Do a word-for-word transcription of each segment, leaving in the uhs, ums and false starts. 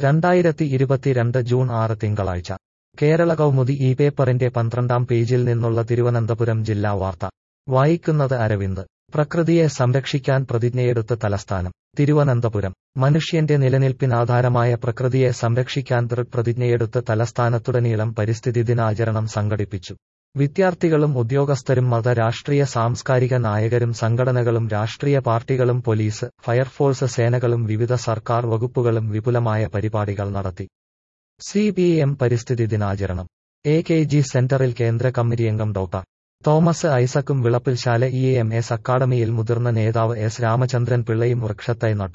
രണ്ടായിരത്തി ഇരുപത്തിരണ്ട് ജൂൺ ആറ് തിങ്കളാഴ്ച കേരള കൗമുദി ഈ പേപ്പറിന്റെ പന്ത്രണ്ടാം പേജിൽ നിന്നുള്ള തിരുവനന്തപുരം ജില്ലാ വാർത്ത വായിക്കുന്നത് അരവിന്ദ്. പ്രകൃതിയെ സംരക്ഷിക്കാൻ പ്രതിജ്ഞയെടുത്ത് തലസ്ഥാനം. തിരുവനന്തപുരം. മനുഷ്യന്റെ നിലനിൽപ്പിനാധാരമായ പ്രകൃതിയെ സംരക്ഷിക്കാൻ ദൃഢപ്രതിജ്ഞയെടുത്ത് തലസ്ഥാനത്തുടനീളം പരിസ്ഥിതി ദിനാചരണം സംഘടിപ്പിച്ചു. വിദ്യാർത്ഥികളും ഉദ്യോഗസ്ഥരും മത രാഷ്ട്രീയ സാംസ്കാരിക നായകരും സംഘടനകളും രാഷ്ട്രീയ പാർട്ടികളും പോലീസ്, ഫയർഫോഴ്സ് സേനകളും വിവിധ സർക്കാർ വകുപ്പുകളും വിപുലമായ പരിപാടികൾ നടത്തി. സി പി എം പരിസ്ഥിതി ദിനാചരണം. എ കെ ജി സെന്ററിൽ കേന്ദ്ര കമ്മിറ്റിയംഗം ഡോക്ടർ തോമസ് ഐസക്കും വിളപ്പിൽശാല ഇ എം എസ് അക്കാഡമിയിൽ മുതിർന്ന നേതാവ് എസ് രാമചന്ദ്രൻ പിള്ളയും വൃക്ഷത്തൈ നട്ടു.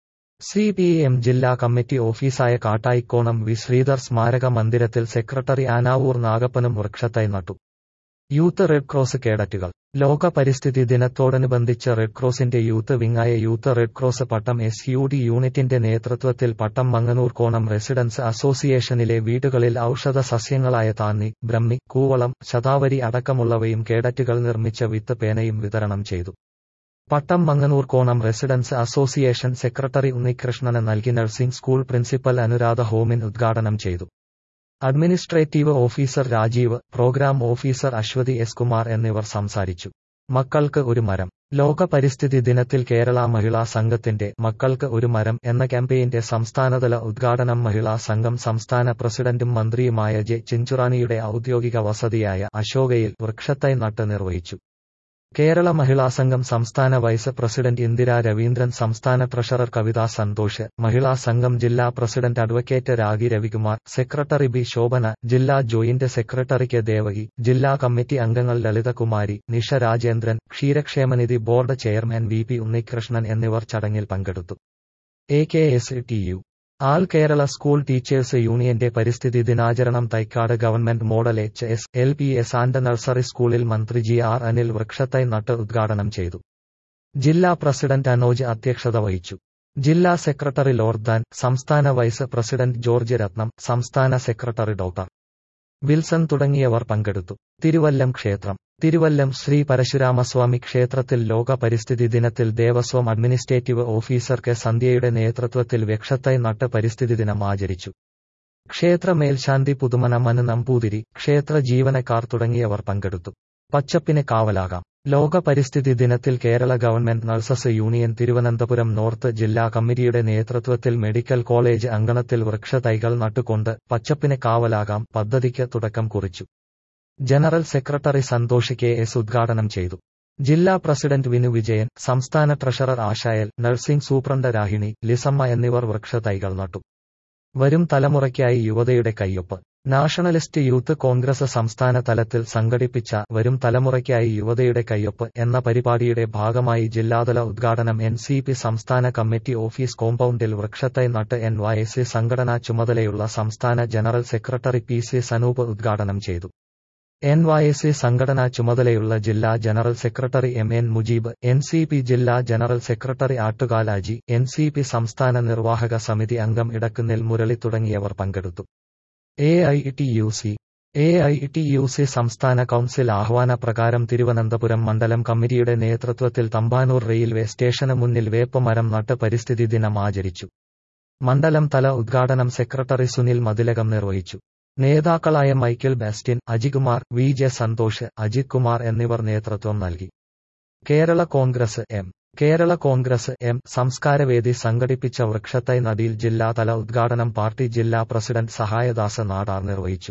സി പി എം ജില്ലാ കമ്മിറ്റി ഓഫീസായ കാട്ടായിക്കോണം വി ശ്രീധർ സ്മാരക മന്ദിരത്തിൽ സെക്രട്ടറി ആനാവൂർ നാഗപ്പനും വൃക്ഷത്തൈ നട്ടു. യൂത്ത് റെഡ് ക്രോസ് കേഡറ്റുകൾ. ലോക പരിസ്ഥിതി ദിനത്തോടനുബന്ധിച്ച് റെഡ് ക്രോസിന്റെ യൂത്ത് വിങ്ങായ youth red cross Pattam S U D യൂണിറ്റിന്റെ നേതൃത്വത്തിൽ പട്ടം മങ്ങനൂർ കോണം റെസിഡൻസ് അസോസിയേഷനിലെ വീടുകളിൽ ഔഷധ സസ്യങ്ങളായ താന്നി, ബ്രഹ്മി, കൂവളം, ശതാവരി അടക്കമുള്ളവയും കേഡറ്റുകൾ നിർമ്മിച്ച വിത്ത് പേനയും വിതരണം ചെയ്തു. പട്ടം മങ്ങനൂർ കോണം റെസിഡൻസ് അസോസിയേഷൻ സെക്രട്ടറി ഉണ്ണികൃഷ്ണന് നൽകി നഴ്സിംഗ് സ്കൂൾ പ്രിൻസിപ്പൽ അനുരാധ ഹോമിൻ ഉദ്ഘാടനം ചെയ്തു. Administrative officer Rajeev, programme officer Aswathy S Kumar എന്നിവർ സംസാരിച്ചു. മക്കൾക്ക് ഒരു മരം. ലോക പരിസ്ഥിതി ദിനത്തിൽ കേരള മഹിളാ സംഘത്തിന്റെ മക്കൾക്ക് ഒരു മരം എന്ന ക്യാമ്പയിന്റെ സംസ്ഥാനതല ഉദ്ഘാടനം മഹിളാ സംഘം സംസ്ഥാന പ്രസിഡന്റും മന്ത്രിയുമായ ജെ ചിഞ്ചുറാണിയുടെ ഔദ്യോഗിക വസതിയായ അശോകയിൽ വൃക്ഷത്തൈ നട്ട് നിർവഹിച്ചു. കേരള മഹിളാ സംഘം സംസ്ഥാന വൈസ് പ്രസിഡന്റ് ഇന്ദിര രവീന്ദ്രൻ, സംസ്ഥാന ട്രഷറർ കവിത സന്തോഷ്, മഹിളാ സംഘം ജില്ലാ president advocate Ragi Ravikumar, secretary B Shobhana, ജില്ലാ ജോയിന്റ് സെക്രട്ടറി കെ ദേവകി, ജില്ലാ കമ്മിറ്റി അംഗങ്ങൾ ലളിതകുമാരി, നിഷ രാജേന്ദ്രൻ, ക്ഷീരക്ഷേമനിധി board chairman V P Unnikrishnan എന്നിവർ ചടങ്ങിൽ പങ്കെടുത്തു. A K S T U all Kerala school teachers യൂണിയന്റെ പരിസ്ഥിതി ദിനാചരണം Thycaud government model H S L P S and nursery സ്കൂളിൽ മന്ത്രി ജി ആർ അനിൽ വൃക്ഷത്തൈ നട്ട് ഉദ്ഘാടനം ചെയ്തു. ജില്ലാ പ്രസിഡന്റ് അനോജ് അധ്യക്ഷത വഹിച്ചു. ജില്ലാ സെക്രട്ടറി ലോർദാൻ, സംസ്ഥാന വൈസ് പ്രസിഡന്റ് ജോർജ് രത്നം, സംസ്ഥാന സെക്രട്ടറി ഡോക്ടർ വിൽസൺ തുടങ്ങിയവർ പങ്കെടുത്തു. തിരുവല്ലം ക്ഷേത്രം. തിരുവല്ലം ശ്രീ പരശുരാമസ്വാമി ക്ഷേത്രത്തിൽ ലോക പരിസ്ഥിതി ദിനത്തിൽ ദേവസ്വം അഡ്മിനിസ്ട്രേറ്റീവ് ഓഫീസർ കെ സന്ധ്യയുടെ നേതൃത്വത്തിൽ വൃക്ഷത്തൈ നട്ട് പരിസ്ഥിതി ദിനം ആചരിച്ചു. ക്ഷേത്ര മേൽശാന്തി പുതുമന മനു നമ്പൂതിരി, ക്ഷേത്ര ജീവനക്കാർ തുടങ്ങിയവർ പങ്കെടുത്തു. പച്ചപ്പിന് കാവലാകാം. ലോക പരിസ്ഥിതി ദിനത്തിൽ Kerala government nurses union Thiruvananthapuram north ജില്ലാ കമ്മിറ്റിയുടെ നേതൃത്വത്തിൽ മെഡിക്കൽ കോളേജ് അങ്കണത്തിൽ വൃക്ഷത്തൈകൾ നട്ടുകൊണ്ട് പച്ചപ്പിന് കാവലാകാം പദ്ധതിക്ക് തുടക്കം കുറിച്ചു. General secretary Santhosh K S ഉദ്ഘാടനം ചെയ്തു. ജില്ലാ പ്രസിഡന്റ് വിനു വിജയൻ, സംസ്ഥാന treasurer Ashayal, nursing superintendent Rahini, Lisamma എന്നിവർ വൃക്ഷത്തൈകൾ നട്ടു. വരും തലമുറയ്ക്കായി യുവതയുടെ കയ്യൊപ്പ്. നാഷണലിസ്റ്റ് യൂത്ത് കോൺഗ്രസ് സംസ്ഥാന തലത്തിൽ സംഘടിപ്പിച്ച വരും തലമുറയ്ക്കായി യുവതയുടെ കയ്യൊപ്പ് എന്ന പരിപാടിയുടെ ഭാഗമായി ജില്ലാതല ഉദ്ഘാടനം എൻ സി പി സംസ്ഥാന കമ്മിറ്റി ഓഫീസ് കോമ്പൗണ്ടിൽ വൃക്ഷത്തൈ നട്ട് എൻ വൈ എസ് സി സംഘടനാ ചുമതലയുള്ള സംസ്ഥാന general secretary P C Sanoop ഉദ്ഘാടനം ചെയ്തു. എൻ വൈ എസ് സി സംഘടനാ ചുമതലയുള്ള ജില്ലാ general secretary M N Mujeeb, N C P ജില്ലാ ജനറൽ സെക്രട്ടറി ആട്ടുകാലാജി, എൻ സി പി സംസ്ഥാന നിർവാഹക സമിതി അംഗം ഇടക്കുന്നിൽ മുരളി തുടങ്ങിയവർ പങ്കെടുത്തു. A I T U C A I T U C സംസ്ഥാന കൗൺസിൽ ആഹ്വാന പ്രകാരം തിരുവനന്തപുരം മണ്ഡലം കമ്മിറ്റിയുടെ നേതൃത്വത്തിൽ തമ്പാനൂർ റെയിൽവേ സ്റ്റേഷന് മുന്നിൽ വേപ്പമരം നട്ട് പരിസ്ഥിതി ദിനം ആചരിച്ചു. മണ്ഡലം തല ഉദ്ഘാടനം സെക്രട്ടറി സുനിൽ മതിലകം നിർവഹിച്ചു. നേതാക്കളായ Michael Bastin, Ajikumar, V J Santhosh, Ajith Kumar എന്നിവർ നേതൃത്വം നൽകി. Kerala Congress M Kerala Congress M സംസ്കാരവേദി സംഘടിപ്പിച്ച വൃക്ഷത്തൈ നടിയിൽ ജില്ലാതല ഉദ്ഘാടനം പാർട്ടി ജില്ലാ പ്രസിഡന്റ് സഹായദാസ് നാടാർ നിർവഹിച്ചു.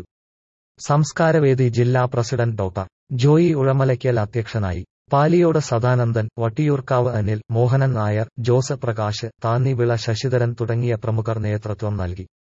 സംസ്കാരവേദി ജില്ലാ പ്രസിഡന്റ് ഡോക്ടർ ജോയി ഉഴമലയ്ക്കൽ അധ്യക്ഷനായി. പാലിയോട് സദാനന്ദൻ, വട്ടിയൂർക്കാവ് അനിൽ, മോഹനൻ നായർ, ജോസ് പ്രകാശ്, താന്നിവിള ശശിധരൻ തുടങ്ങിയ പ്രമുഖർ നേതൃത്വം നൽകി.